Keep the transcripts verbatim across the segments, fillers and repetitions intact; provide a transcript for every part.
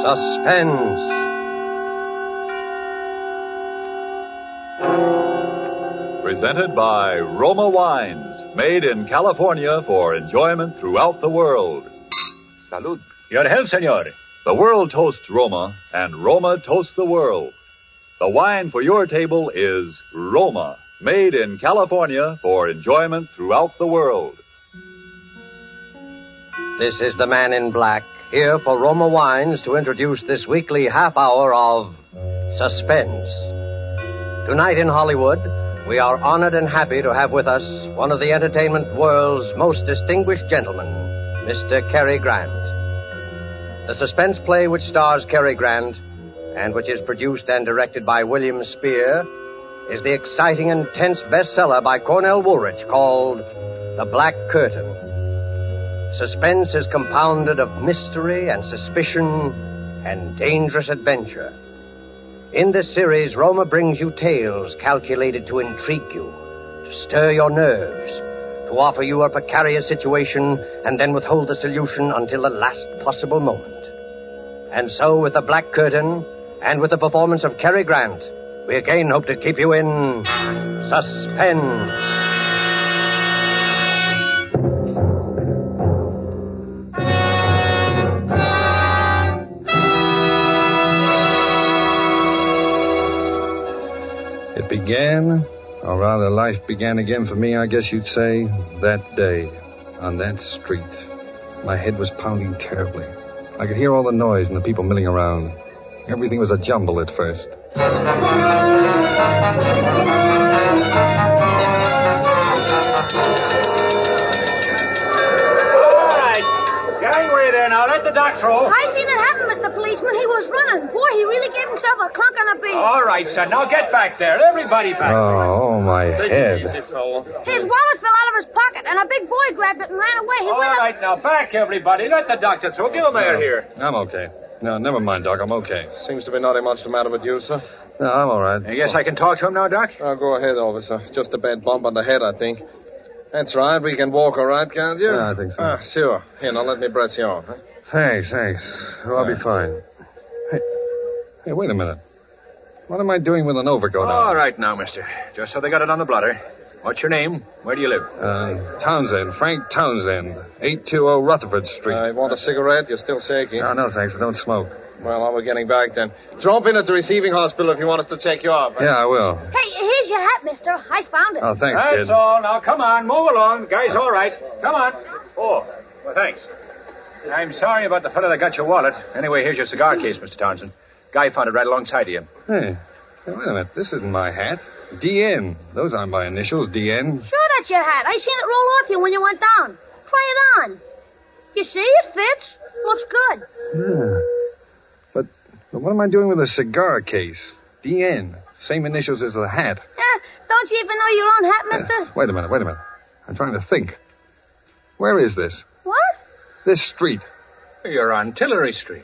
Suspense. Presented by Roma Wines, made in California for enjoyment throughout the world. Salud. Your health, senor. The world toasts Roma, and Roma toasts the world. The wine for your table is Roma, made in California for enjoyment throughout the world. This is the Man in Black, here for Roma Wines to introduce this weekly half hour of Suspense. Tonight in Hollywood, we are honored and happy to have with us one of the entertainment world's most distinguished gentlemen, Mister Cary Grant. The suspense play which stars Cary Grant and which is produced and directed by William Spear is the exciting and tense bestseller by Cornell Woolrich called The Black Curtain. Suspense is compounded of mystery and suspicion and dangerous adventure. In this series, Roma brings you tales calculated to intrigue you, to stir your nerves, to offer you a precarious situation and then withhold the solution until the last possible moment. And so, with The Black Curtain and with the performance of Cary Grant, we again hope to keep you in suspense. It began, or rather life began again for me, I guess you'd say, that day, on that street. My head was pounding terribly. I could hear all the noise and the people milling around. Everything was a jumble at first. All right. Gangway there now. Let the dock through. I seen it happen, Mister Policeman. He was running. Boy, he really gave himself a clunk on the beat. All right, son. Now get back there. Everybody back there. Oh, oh my head. His wallet fell out of his pocket, and a big boy grabbed it and ran away. He All went right, now back, everybody. Let the doctor through. Give him air here. I'm okay. No, never mind, Doc. I'm okay. Seems to be nothing much the matter with you, sir. No, I'm all right. I guess I can talk to him now, Doc? Oh, go ahead, officer. Just a bad bump on the head, I think. That's right. We can walk all right, can't you? Yeah, I think so. Ah, sure. Here, now let me breath you off. Huh? Thanks, thanks. Oh, I'll be fine. Hey, hey, wait a minute. What am I doing with an overcoat on? All right now, mister. Just so they got it on the blotter. What's your name? Where do you live? Uh, Townsend, Frank Townsend, eight two zero Rutherford Street. I want a cigarette. You're still shaky. No, no, thanks. I don't smoke. Well, now we're getting back then. Drop in at the receiving hospital if you want us to take you off. Huh? Yeah, I will. Hey, here's your hat, mister. I found it. Oh, thanks, That's kid. all. Now, come on. Move along. Guy's all right. Come on. Oh, well, thanks. I'm sorry about the fellow that got your wallet. Anyway, here's your cigar case, Mister Townsend. Guy found it right alongside of you. Hey, hey, wait a minute. This isn't my hat. D N. Those aren't my initials, D N. Sure, that's your hat. I seen it roll off you when you went down. Try it on. You see, it fits. Looks good. Yeah. But, but what am I doing with a cigar case? D N. Same initials as the hat. Eh, don't you even know your own hat, mister? Uh, wait a minute, wait a minute. I'm trying to think. Where is this? What? This street. You're on Tillery Street.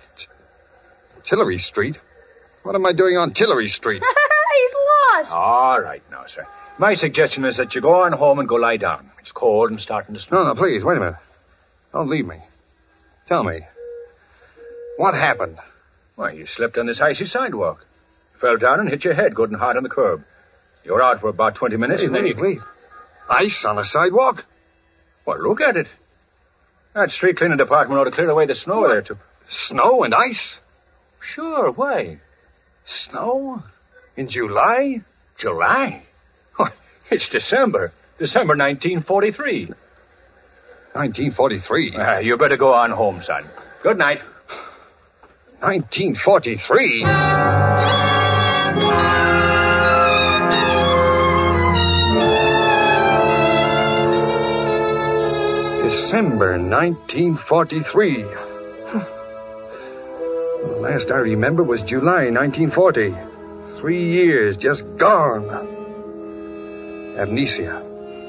Tillery Street? What am I doing on Tillery Street? He's lost. All right now, sir. My suggestion is that you go on home and go lie down. It's cold and starting to snow. No, no, please, wait a minute. Don't leave me. Tell me. What happened? Why, you slipped on this icy sidewalk. Fell down and hit your head good and hard on the curb. You were out for about twenty minutes Wait, and then wait, you... wait. Ice on a sidewalk? Well, look at it. That street cleaning department ought to clear away the snow What? there, too. Snow and ice? Sure, why? Snow? In July? July? Why, it's December. December nineteen forty-three. nineteen forty-three? Uh, you better go on home, son. Good night. nineteen forty-three? December nineteen forty-three. The last I remember was July nineteen forty. Three years just gone. Amnesia.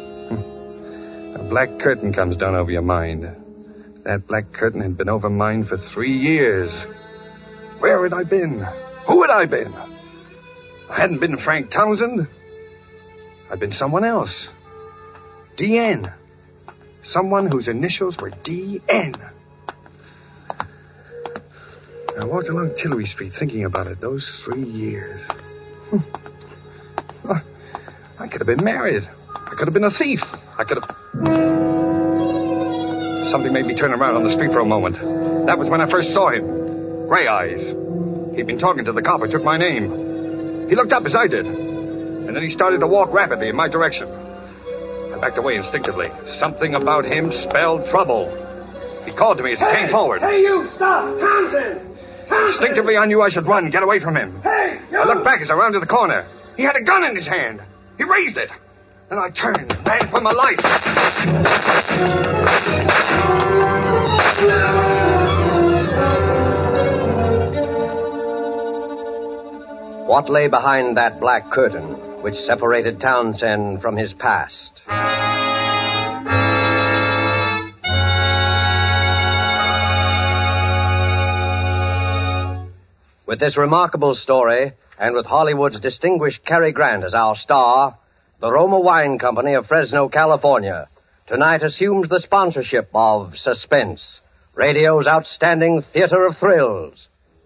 A black curtain comes down over your mind. That black curtain had been over mine for three years. Where had I been? Who had I been? I hadn't been Frank Townsend. I'd been someone else. D N. Someone whose initials were D N. I walked along Tillery Street thinking about it those three years. I could have been married. I could have been a thief. I could have... Something made me turn around on the street for a moment. That was when I first saw him. Gray Eyes. He'd been talking to the cop who took my name. He looked up as I did. And then he started to walk rapidly in my direction. I backed away instinctively. Something about him spelled trouble. He called to me as he hey, came forward. Hey, you, stop! Townsend! Townsend! Instinctively, I knew I should run, get away from him. Hey, you! I looked back as I rounded the corner. He had a gun in his hand. He raised it. Then I turned and ran for my life. What lay behind that black curtain which separated Townsend from his past? With this remarkable story, and with Hollywood's distinguished Cary Grant as our star, the Roma Wine Company of Fresno, California, tonight assumes the sponsorship of Suspense, radio's outstanding theater of thrills.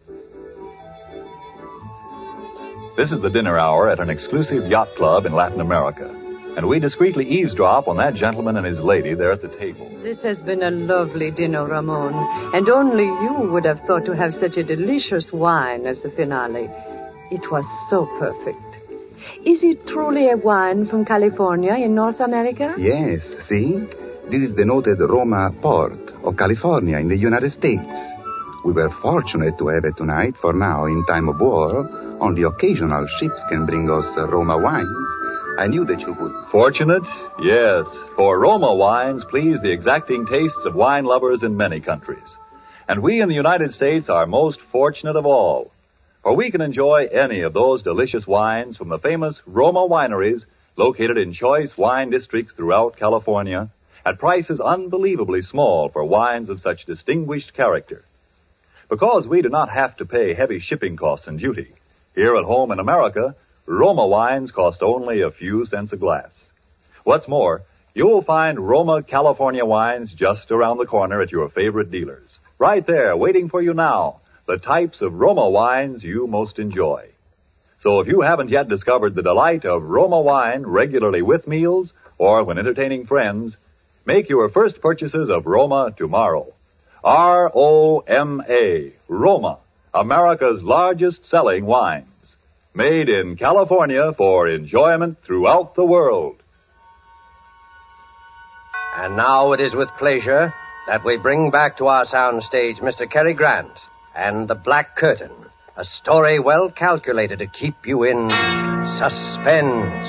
This is the dinner hour at an exclusive yacht club in Latin America, and we discreetly eavesdrop on that gentleman and his lady there at the table. This has been a lovely dinner, Ramon, and only you would have thought to have such a delicious wine as the finale. It was so perfect. Is it truly a wine from California in North America? Yes, see? This is the noted Roma port of California in the United States. We were fortunate to have it tonight, for now, in time of war, only occasional ships can bring us uh, Roma wines. I knew that you would. Fortunate? Yes, for Roma wines please the exacting tastes of wine lovers in many countries. And we in the United States are most fortunate of all, for we can enjoy any of those delicious wines from the famous Roma wineries located in choice wine districts throughout California at prices unbelievably small for wines of such distinguished character. Because we do not have to pay heavy shipping costs and duty, here at home in America, Roma wines cost only a few cents a glass. What's more, you'll find Roma California wines just around the corner at your favorite dealers. Right there, waiting for you now, the types of Roma wines you most enjoy. So if you haven't yet discovered the delight of Roma wine regularly with meals or when entertaining friends, make your first purchases of Roma tomorrow. R O M A, Roma, America's largest selling wines. Made in California for enjoyment throughout the world. And now it is with pleasure that we bring back to our soundstage Mister Cary Grant and The Black Curtain, a story well calculated to keep you in suspense.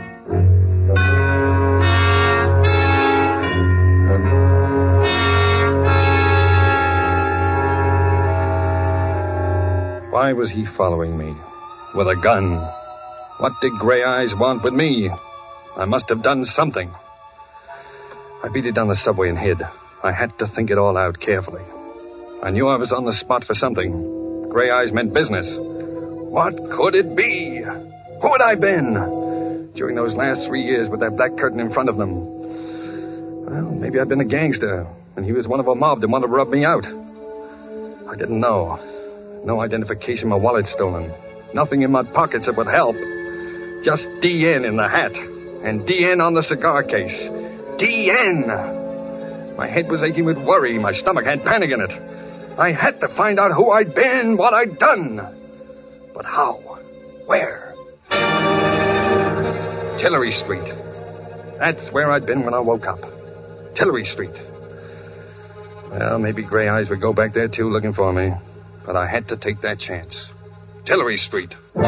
Why was he following me? With a gun. What did Gray Eyes want with me? I must have done something. I beat it down the subway and hid. I had to think it all out carefully. I knew I was on the spot for something. Gray Eyes meant business. What could it be? Who had I been during those last three years with that black curtain in front of them? Well, maybe I'd been a gangster, and he was one of a mob that wanted to rub me out. I didn't know. No identification, my wallet stolen. Nothing in my pockets that would help. Just D N in the hat. And D N on the cigar case. D N! My head was aching with worry. My stomach had panic in it. I had to find out who I'd been, what I'd done. But how? Where? Tillery Street. That's where I'd been when I woke up. Tillery Street. Well, maybe Gray Eyes would go back there, too, looking for me. But I had to take that chance. Tillery Street.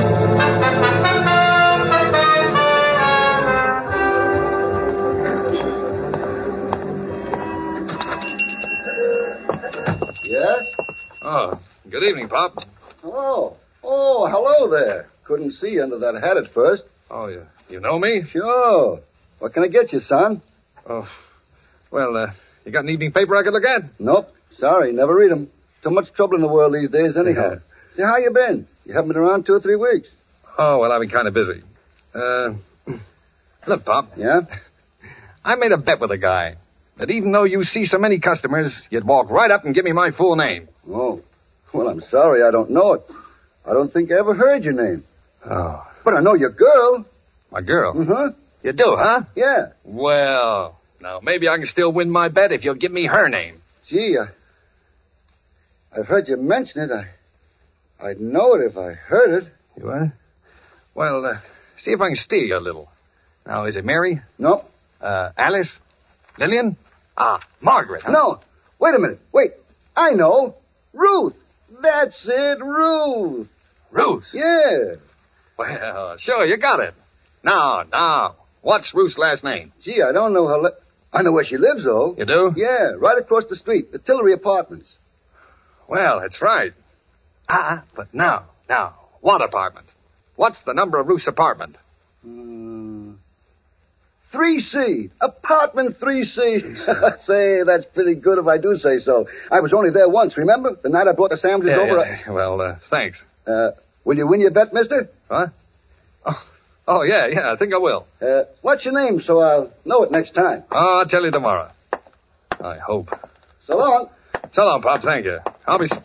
Yes? Oh, good evening, Pop. Oh. Oh, hello there. Couldn't see you under that hat at first. Oh, you, you know me? Sure. What can I get you, son? Oh, well, uh, you got an evening paper I could look at? Nope. Sorry, never read 'em. Too much trouble in the world these days, anyhow. Yeah. See, how you been? You haven't been around two or three weeks. Oh, well, I've been kind of busy. Uh, look, Pop. Yeah? I made a bet with a guy that even though you see so many customers, you'd walk right up and give me my full name. Oh. Well, I'm sorry, I don't know it. I don't think I ever heard your name. Oh. But I know your girl. My girl? Uh-huh. You do, huh? Yeah. Well, now, maybe I can still win my bet if you'll give me her name. Gee, I... I've heard you mention it. I... I'd know it if I heard it. You what? Well, uh, see if I can steer you a little. Now, is it Mary? No. Uh, Alice? Lillian? Ah, Margaret, huh? No. Wait a minute. Wait. I know. Ruth. That's it, Ruth. Ruth? Yeah. Well, sure, you got it. Now, now, what's Ruth's last name? Gee, I don't know her... Li- I know where she lives, though. You do? Yeah, right across the street. The Tillery Apartments. Well, that's right. Ah, but now, now, what apartment? What's the number of Ruth's apartment? Uh, three C. Apartment three C. Say, that's pretty good if I do say so. I was only there once, remember? The night I brought the sandwiches yeah, over. Yeah. Well, uh, thanks. Uh, will you win your bet, mister? Huh? Oh, oh, yeah, yeah, I think I will. Uh, what's your name so I'll know it next time? Oh, I'll tell you tomorrow. I hope. So long. So long, Pop. Thank you. I'll be...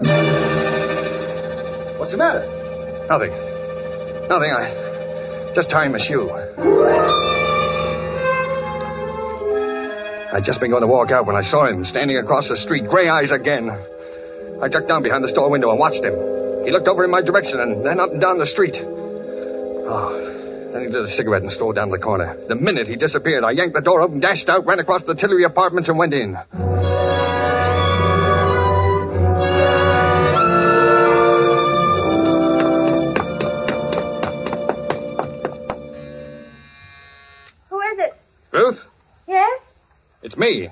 What's the matter? Nothing. Nothing. I just tying my shoe. I'd just been going to walk out when I saw him standing across the street, gray eyes again. I ducked down behind the store window and watched him. He looked over in my direction and then up and down the street. Oh, then he lit a cigarette and strolled down the corner. The minute he disappeared, I yanked the door open, dashed out, ran across the Tillery Apartments, and went in. Who is it? Ruth? Yes? It's me.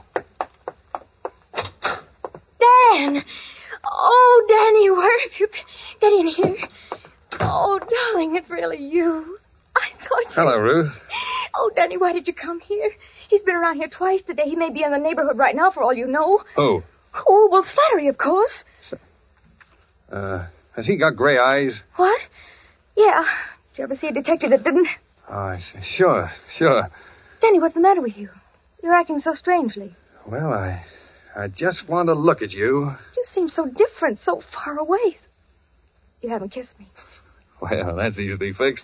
Dan! Oh, Danny, where have you been? Get in here. Oh, darling, it's really you. I thought you... Hello, Ruth. Oh, Danny, why did you come here? He's been around here twice today. He may be in the neighborhood right now, for all you know. Who? Oh, well, Slattery, of course. Uh, has he got gray eyes? What? Yeah. Did you ever see a detective that didn't? Oh, I see. Sure, sure. Danny, what's the matter with you? You're acting so strangely. Well, I... I just want to look at you. You seem so different, so far away. You haven't kissed me. Well, that's easily fixed.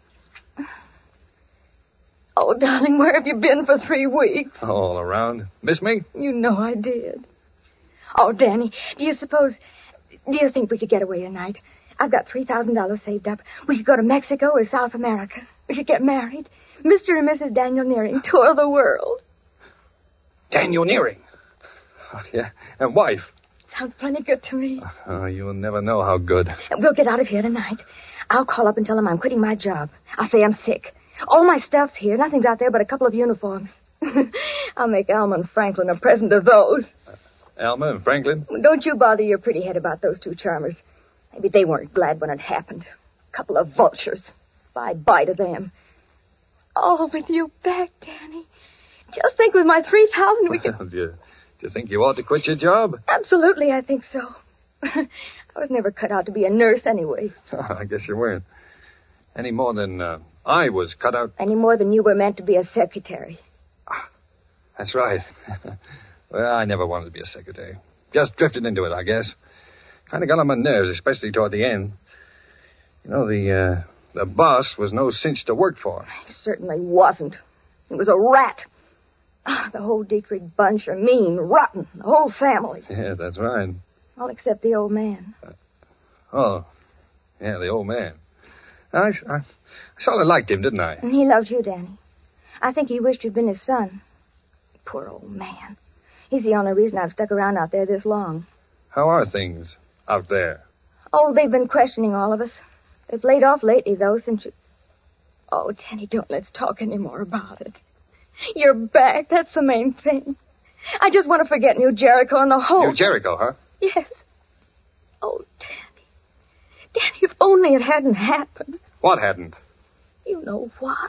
Oh, darling, where have you been for three weeks? All around. Miss me? You know I did. Oh, Danny, do you suppose... Do you think we could get away tonight? I've got three thousand dollars saved up. We could go to Mexico or South America. We could get married. Mister and Missus Daniel Nearing tour the world. Daniel Nearing? Oh, yeah, and wife. Sounds plenty good to me. Oh, you'll never know how good. We'll get out of here tonight. I'll call up and tell them I'm quitting my job. I'll say I'm sick. All my stuff's here. Nothing's out there but a couple of uniforms. I'll make Alma and Franklin a present of those. Uh, Alma and Franklin? Don't you bother your pretty head about those two charmers. Maybe they weren't glad when it happened. A couple of vultures. Bye-bye to them. Oh, with you back, Danny. Just think with my three thousand we could... Well, do, you, do you think you ought to quit your job? Absolutely, I think so. I was never cut out to be a nurse anyway. Oh, I guess you weren't. Any more than uh, I was cut out... Any more than you were meant to be a secretary. Ah, that's right. Well, I never wanted to be a secretary. Just drifted into it, I guess. Kind of got on my nerves, especially toward the end. You know, the uh, the boss was no cinch to work for. He certainly wasn't. He was a rat. Ah, the whole Dietrich bunch are mean, rotten, the whole family. Yeah, that's right. All except the old man. Uh, oh, yeah, the old man. I, I, I sort of liked him, didn't I? And he loved you, Danny. I think he wished you'd been his son. Poor old man. He's the only reason I've stuck around out there this long. How are things out there? Oh, they've been questioning all of us. They've laid off lately, though, since you... Oh, Danny, don't let's talk any more about it. You're back. That's the main thing. I just want to forget New Jericho and the whole... New Jericho, huh? Yes. Oh, Danny. Danny, if only it hadn't happened. What hadn't? You know what?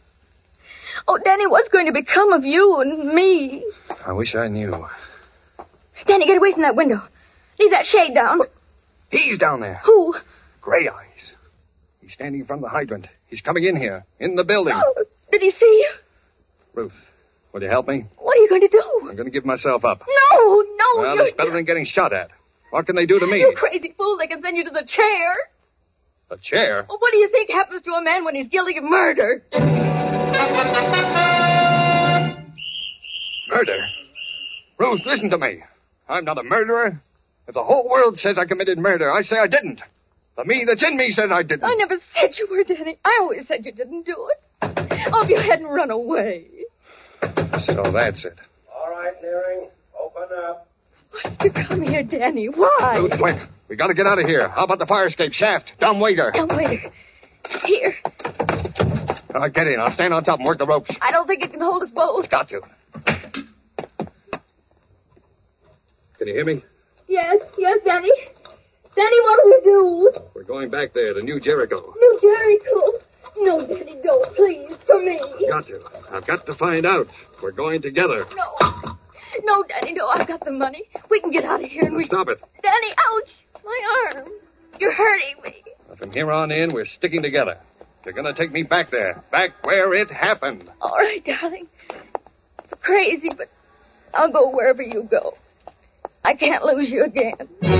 Oh, Danny, what's going to become of you and me? I wish I knew. Danny, get away from that window. Leave that shade down. What? He's down there. Who? Gray Eyes. He's standing in front of the hydrant. He's coming in here, in the building. Oh, did he see you? Ruth, will you help me? What are you going to do? I'm going to give myself up. No, no. Well, you're... it's better than getting shot at. What can they do to me? You crazy fool, they can send you to the chair. The chair? Well, what do you think happens to a man when he's guilty of murder? Murder? Ruth, listen to me. I'm not a murderer. If the whole world says I committed murder, I say I didn't. The me that's in me says I didn't. I never said you were, Danny. I always said you didn't do it. Oh, if you hadn't run away. So that's it. All right, Nearing. Open up. Why did you come here, Danny? Why? Ruth, wait. We gotta get out of here. How about the fire escape shaft? Dumb waiter. Dumb waiter. Here. All right, get in. I'll stand on top and work the ropes. I don't think it can hold us both. Got to. Can you hear me? Yes, yes, Danny. Danny, what do we do? We're going back there to New Jericho. New Jericho. No, Danny, don't, please, for me. Got to. I've got to find out. We're going together. No. No, Danny, no, I've got the money. We can get out of here and we... Stop it. Danny, ouch. My arm. You're hurting me. From here on in, we're sticking together. You're going to take me back there. Back where it happened. All right, darling. It's crazy, but I'll go wherever you go. I can't lose you again.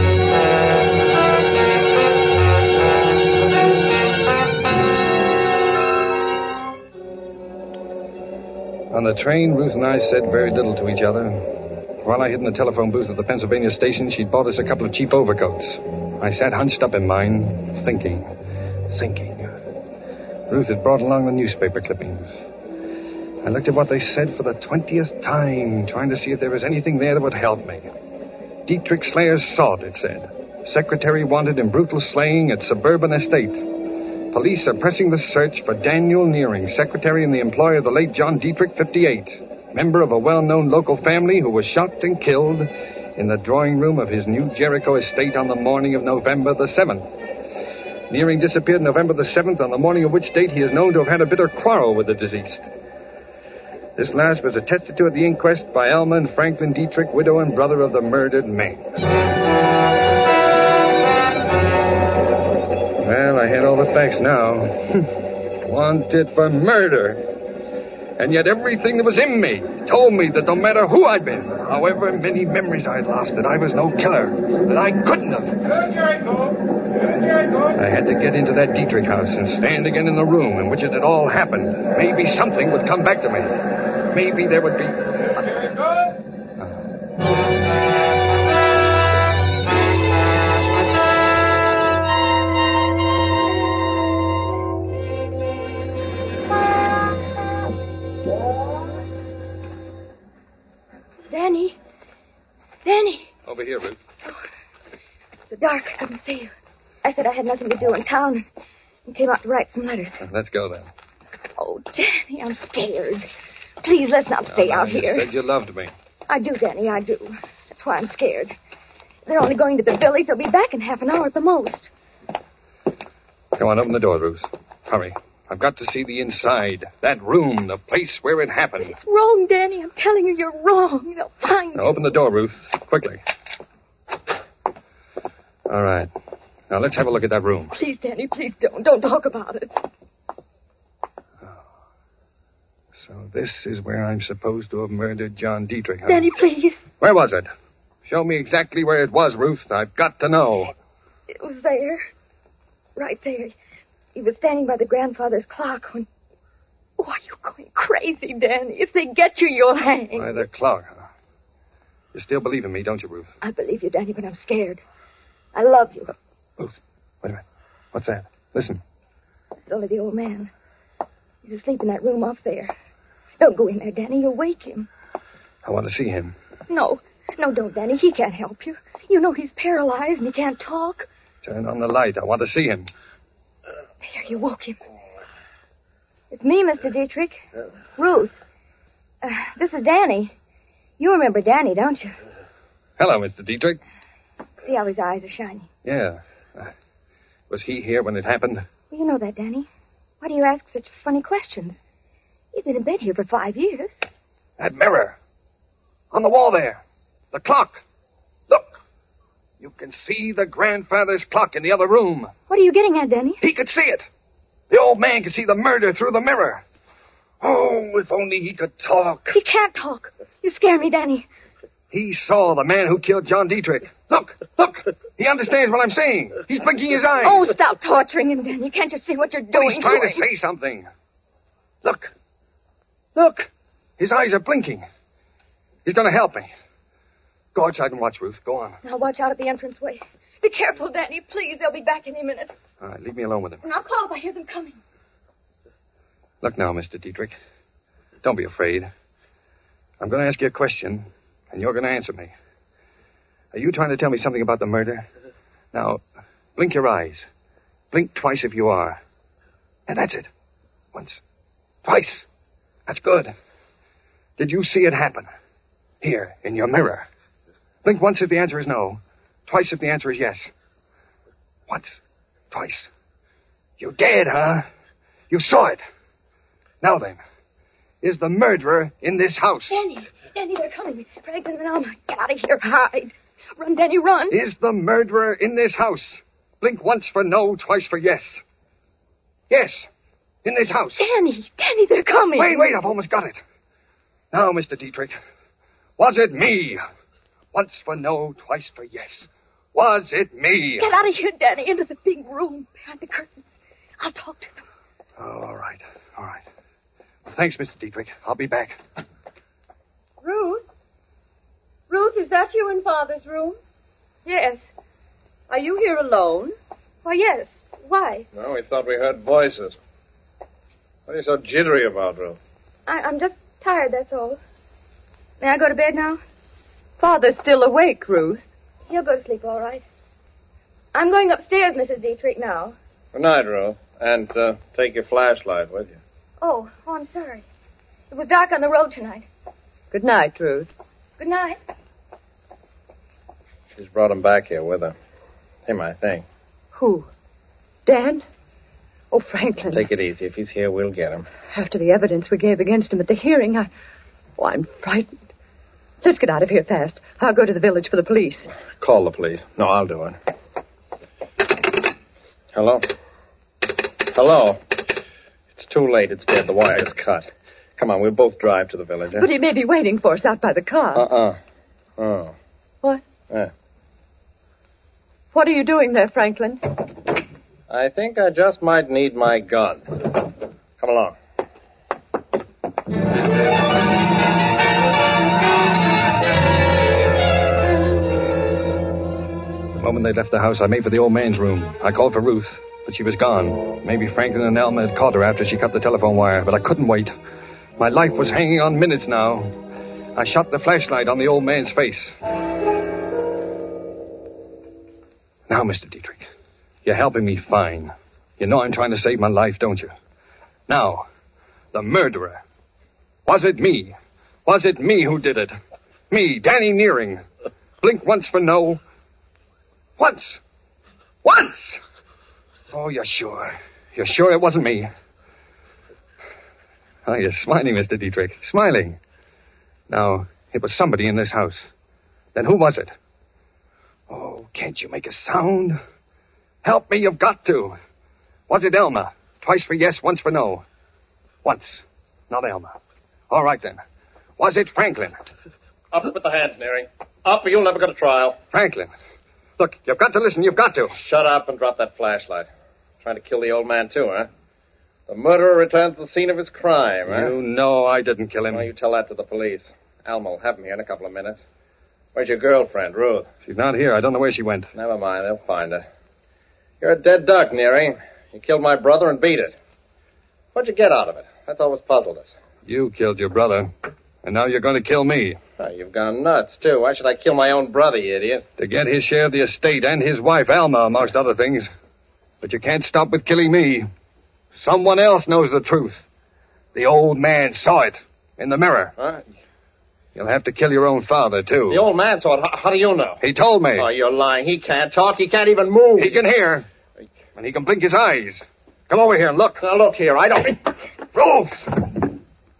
On the train, Ruth and I said very little to each other. While I hid in the telephone booth at the Pennsylvania station, she'd bought us a couple of cheap overcoats. I sat hunched up in mine, thinking, thinking. Ruth had brought along the newspaper clippings. I looked at what they said for the twentieth time, trying to see if there was anything there that would help me. Dietrich Slayer's sought, it said. Secretary wanted in brutal slaying at suburban estate. Police are pressing the search for Daniel Nearing, secretary in the employ of the late John Dietrich, fifty-eight, member of a well-known local family who was shot and killed in the drawing room of his New Jericho estate on the morning of November the seventh. Nearing disappeared November the seventh, on the morning of which date he is known to have had a bitter quarrel with the deceased. This last was attested to at the inquest by Alma and Franklin Dietrich, widow and brother of the murdered man. Well, I had all the facts now. Wanted for murder. And yet everything that was in me told me that no matter who I'd been, however many memories I'd lost, that I was no killer, that I couldn't have. I had to get into that Dietrich house and stand again in the room in which it had all happened. Maybe something would come back to me. Maybe there would be... Danny. Danny. Over here, Ruth. Oh, it's so dark. I couldn't see you. I said I had nothing to do in town and came out to write some letters. Let's go, then. Oh, Danny, I'm scared. Please, let's not stay no, out you here. You said you loved me. I do, Danny, I do. That's why I'm scared. They're only going to the village. They'll be back in half an hour at the most. Come on, open the door, Ruth. Hurry. I've got to see the inside. That room, the place where it happened. It's wrong, Danny. I'm telling you, you're wrong. They'll find now, you. Open the door, Ruth. Quickly. All right. Now, let's have a look at that room. Please, Danny, please don't. Don't talk about it. So this is where I'm supposed to have murdered John Dietrich, huh? Danny, please. Where was it? Show me exactly where it was, Ruth. I've got to know. It was there. Right there. He was standing by the grandfather's clock when... Oh, are you going crazy, Danny? If they get you, you'll hang. By the clock, huh? You still believe in me, don't you, Ruth? I believe you, Danny, but I'm scared. I love you. Ruth, wait a minute. What's that? Listen. It's only the old man. He's asleep in that room off there. Don't go in there, Danny. You'll wake him. I want to see him. No. No, don't, Danny. He can't help you. You know he's paralyzed and he can't talk. Turn on the light. I want to see him. There, you woke him. It's me, Mister Dietrich. Ruth. Uh, this is Danny. You remember Danny, don't you? Hello, Mister Dietrich. See how his eyes are shining. Yeah. Uh, was he here when it happened? Well, you know that, Danny. Why do you ask such funny questions? He's been in bed here for five years. That mirror. On the wall there. The clock. Look. You can see the grandfather's clock in the other room. What are you getting at, Danny? He could see it. The old man could see the murder through the mirror. Oh, if only he could talk. He can't talk. You scare me, Danny. He saw the man who killed John Dietrich. Look, look. He understands what I'm saying. He's blinking his eyes. Oh, stop torturing him, Danny. Can't you see what you're doing? But he's trying to to say something. Look. Look. His eyes are blinking. He's going to help me. Go outside and watch, Ruth. Go on. Now watch out at the entranceway. Be careful, Danny. Please, they'll be back any minute. All right, leave me alone with him. And I'll call if I hear them coming. Look now, Mister Dietrich. Don't be afraid. I'm going to ask you a question, and you're going to answer me. Are you trying to tell me something about the murder? Now, blink your eyes. Blink twice if you are. And that's it. Once. Twice. That's good. Did you see it happen? Here, in your mirror. Blink once if the answer is no. Twice if the answer is yes. Once. Twice. You did, huh? You saw it. Now then, is the murderer in this house? Danny, Danny, they're coming. Franklin and Alma, get out of here, hide. Run, Danny, run. Is the murderer in this house? Blink once for no, twice for yes. Yes, in this house. Danny, Danny, they're coming. Wait, wait, I've almost got it. Now, Mister Dietrich, was it me? Once for no, twice for yes. Was it me? Get out of here, Danny, into the big room behind the curtains. I'll talk to them. Oh, all right, all right. Well, thanks, Mister Dietrich. I'll be back. Ruth? Ruth, is that you in Father's room? Yes. Are you here alone? Why, yes. Why? No, we thought we heard voices. What are you so jittery about, Ruth? I, I'm just tired, that's all. May I go to bed now? Father's still awake, Ruth. He'll go to sleep, all right. I'm going upstairs, Missus Dietrich, now. Good night, Ruth. And uh, take your flashlight with you. Oh, oh, I'm sorry. It was dark on the road tonight. Good night, Ruth. Good night. She's brought him back here with her. Him, I think. Who? Dan? Oh, Franklin. Take it easy. If he's here, we'll get him. After the evidence we gave against him at the hearing, I... Oh, I'm frightened. Let's get out of here fast. I'll go to the village for the police. Call the police. No, I'll do it. Hello? Hello? It's too late. It's dead. The wire's cut. Come on, we'll both drive to the village. Eh? But he may be waiting for us out by the car. Uh-uh. Oh. What? Yeah. What are you doing there, Franklin? I think I just might need my gun. Come along. The moment they left the house, I made for the old man's room. I called for Ruth, but she was gone. Maybe Franklin and Alma had caught her after she cut the telephone wire, but I couldn't wait. My life was hanging on minutes now. I shot the flashlight on the old man's face. Now, Mister Dietrich, you're helping me fine. You know I'm trying to save my life, don't you? Now, the murderer. Was it me? Was it me who did it? Me, Danny Nearing. Blink once for no. Once. Once! Oh, you're sure? You're sure it wasn't me? Oh, you're smiling, Mister Dietrich. Smiling. Now, it was somebody in this house. Then who was it? Oh, can't you make a sound? Help me, you've got to. Was it Alma? Twice for yes, once for no. Once. Not Alma. All right, then. Was it Franklin? Up with the hands, Nearing. Up or you'll never go to trial. Franklin. Look, you've got to listen. You've got to. Shut up and drop that flashlight. Trying to kill the old man, too, huh? The murderer returned to the scene of his crime, huh? You know I didn't kill him. Well, you tell that to the police. Alma will have him here in a couple of minutes. Where's your girlfriend, Ruth? She's not here. I don't know where she went. Never mind. They'll find her. You're a dead duck, Nearing. You killed my brother and beat it. What'd you get out of it? That's always puzzled us. You killed your brother, and now you're going to kill me. Oh, you've gone nuts, too. Why should I kill my own brother, you idiot? To get his share of the estate and his wife, Alma, amongst other things. But you can't stop with killing me. Someone else knows the truth. The old man saw it in the mirror. Huh? You'll have to kill your own father, too. The old man saw it. How, how do you know? He told me. Oh, you're lying. He can't talk. He can't even move. He can hear. And he can blink his eyes. Come over here and look. Now, look here. I don't... Ruth!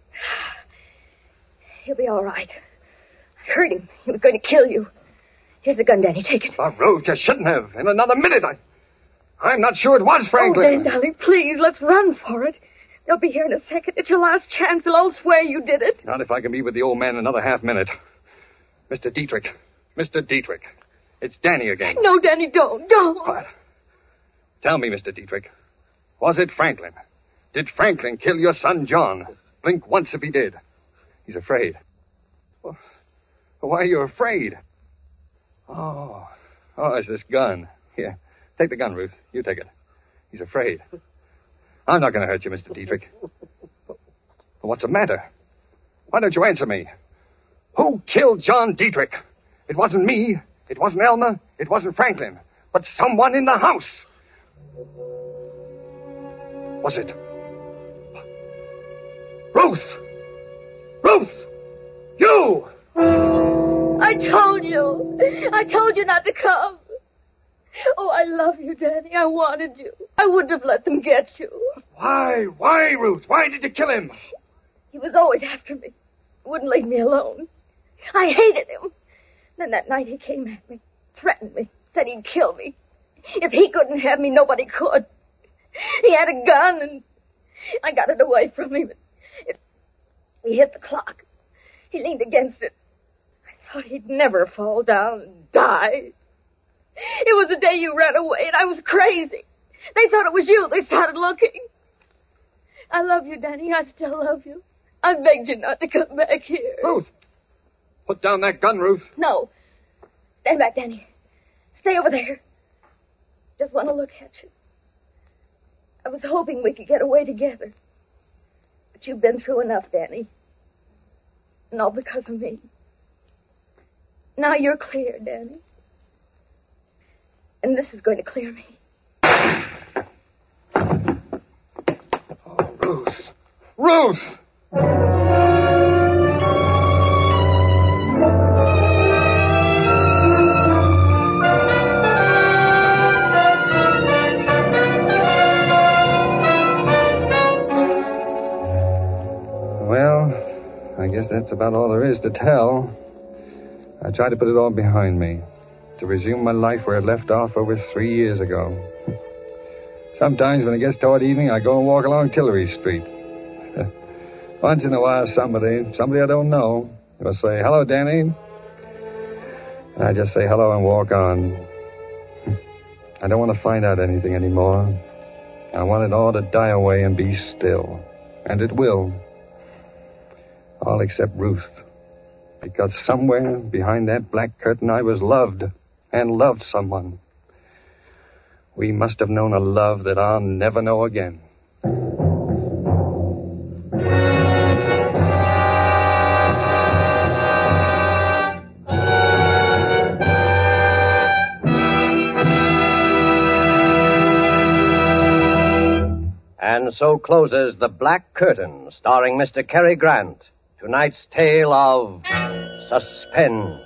He'll be all right. I heard him. He was going to kill you. Here's the gun, Danny. Take it. Oh, Ruth, you shouldn't have. In another minute, I... I'm not sure it was Franklin. Oh, Dan, darling, please, let's run for it. They'll be here in a second. It's your last chance. They'll all swear you did it. Not if I can be with the old man another half minute. Mister Dietrich. Mister Dietrich. It's Danny again. No, Danny, don't. Don't. What? Tell me, Mister Dietrich. Was it Franklin? Did Franklin kill your son, John? Blink once if he did. He's afraid. Well, why are you afraid? Oh. Oh, it's this gun. Here. Take the gun, Ruth. You take it. He's afraid. I'm not going to hurt you, Mister Dietrich. What's the matter? Why don't you answer me? Who killed John Dietrich? It wasn't me. It wasn't Elmer. It wasn't Franklin. But someone in the house. Was it? Ruth! Ruth! You! I told you. I told you not to come. Oh, I love you, Danny. I wanted you. I wouldn't have let them get you. Why? Why, Ruth? Why did you kill him? He was always after me. Wouldn't leave me alone. I hated him. Then that night he came at me, threatened me, said he'd kill me. If he couldn't have me, nobody could. He had a gun, and I got it away from him. It, he hit the clock. He leaned against it. I thought he'd never fall down and die. It was the day you ran away, and I was crazy. They thought it was you. They started looking. I love you, Danny. I still love you. I begged you not to come back here. Ruth! Put down that gun, Ruth. No. Stand back, Danny. Stay over there. Just want to look at you. I was hoping we could get away together. But you've been through enough, Danny. And all because of me. Now you're clear, Danny. And this is going to clear me. Oh, Ruth. Ruth! Well, I guess that's about all there is to tell. I tried to put it all behind me, to resume my life where it left off over three years ago. Sometimes when it gets toward evening, I go and walk along Tillery Street. Once in a while, somebody, somebody I don't know, will say, "Hello, Danny." And I just say hello and walk on. I don't want to find out anything anymore. I want it all to die away and be still. And it will. All except Ruth. Because somewhere behind that black curtain I was loved and loved someone. We must have known a love that I'll never know again. And so closes The Black Curtain, starring Mister Cary Grant. Tonight's tale of suspense.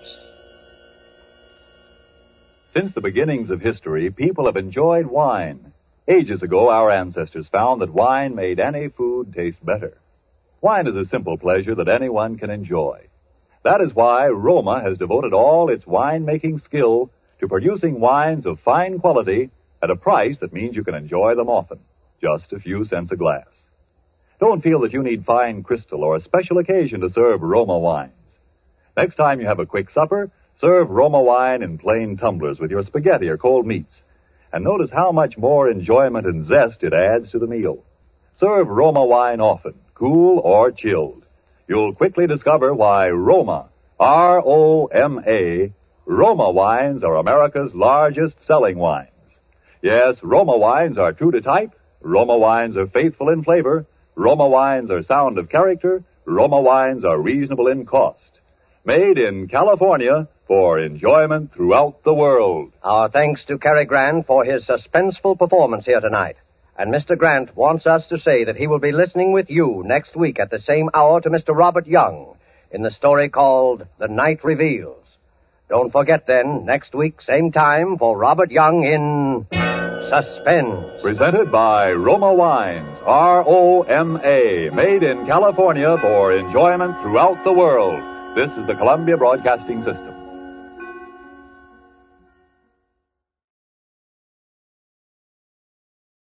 Since the beginnings of history, people have enjoyed wine. Ages ago, our ancestors found that wine made any food taste better. Wine is a simple pleasure that anyone can enjoy. That is why Roma has devoted all its wine-making skill to producing wines of fine quality at a price that means you can enjoy them often, just a few cents a glass. Don't feel that you need fine crystal or a special occasion to serve Roma wines. Next time you have a quick supper, serve Roma wine in plain tumblers with your spaghetti or cold meats. And notice how much more enjoyment and zest it adds to the meal. Serve Roma wine often, cool or chilled. You'll quickly discover why Roma, R O M A, Roma wines are America's largest selling wines. Yes, Roma wines are true to type. Roma wines are faithful in flavor. Roma wines are sound of character. Roma wines are reasonable in cost. Made in California for enjoyment throughout the world. Our thanks to Cary Grant for his suspenseful performance here tonight. And Mister Grant wants us to say that he will be listening with you next week at the same hour to Mister Robert Young in the story called The Night Reveals. Don't forget then, next week, same time, for Robert Young in Suspense. Presented by Roma Wines, R O M A, made in California for enjoyment throughout the world. This is the Columbia Broadcasting System.